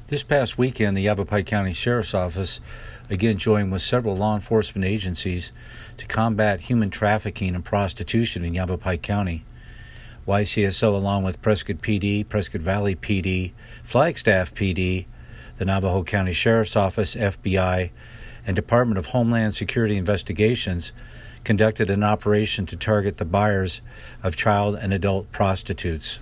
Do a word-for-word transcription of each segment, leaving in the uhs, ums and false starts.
This past weekend, the Yavapai County Sheriff's Office again joined with several law enforcement agencies to combat human trafficking and prostitution in Yavapai County. Y C S O, along with Prescott P D, Prescott Valley P D, Flagstaff P D, the Navajo County Sheriff's Office, F B I, and Department of Homeland Security Investigations, conducted an operation to target the buyers of child and adult prostitutes.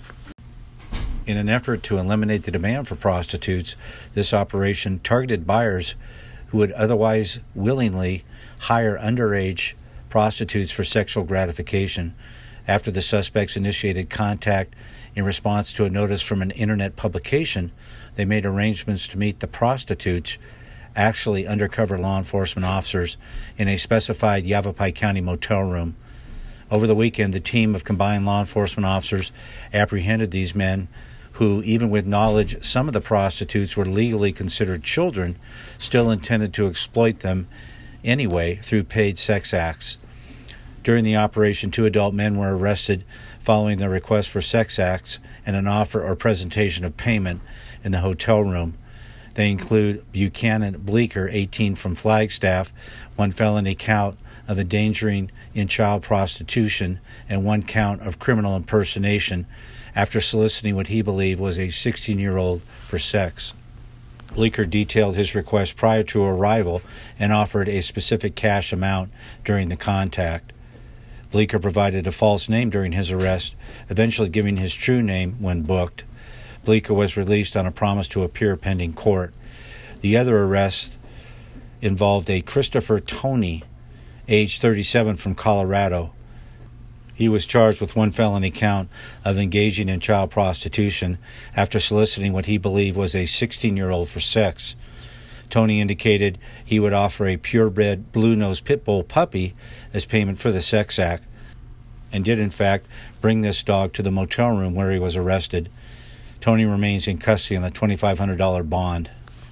In an effort to eliminate the demand for prostitutes, this operation targeted buyers who would otherwise willingly hire underage prostitutes for sexual gratification. After the suspects initiated contact in response to a notice from an internet publication, they made arrangements to meet the prostitutes, actually undercover law enforcement officers, in a specified Yavapai County motel room. Over the weekend, the team of combined law enforcement officers apprehended these men who, even with knowledge some of the prostitutes were legally considered children, still intended to exploit them anyway through paid sex acts. During the operation, two adult men were arrested following their request for sex acts and an offer or presentation of payment in the hotel room. They include Buchanan Bleeker, eighteen, from Flagstaff, one felony count of endangering in child prostitution, and one count of criminal impersonation after soliciting what he believed was a sixteen-year-old for sex. Bleeker detailed his request prior to arrival and offered a specific cash amount during the contact. Bleeker provided a false name during his arrest, eventually giving his true name when booked. Bleeker was released on a promise to appear pending court. The other arrest involved a Christopher Toney, age thirty-seven, from Colorado. He was charged with one felony count of engaging in child prostitution after soliciting what he believed was a sixteen-year-old for sex. Toney indicated he would offer a purebred blue-nosed pit bull puppy as payment for the sex act, and did in fact bring this dog to the motel room where he was arrested. Toney remains in custody on a twenty-five hundred dollars bond.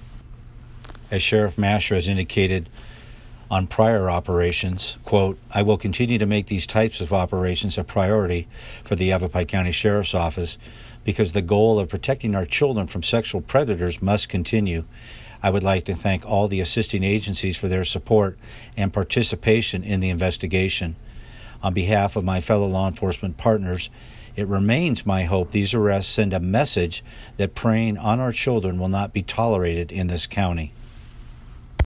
As Sheriff Masher has indicated on prior operations, quote, "I will continue to make these types of operations a priority for the Yavapai County Sheriff's Office because the goal of protecting our children from sexual predators must continue. I would like to thank all the assisting agencies for their support and participation in the investigation. On behalf of my fellow law enforcement partners, it remains my hope these arrests send a message that preying on our children will not be tolerated in this county."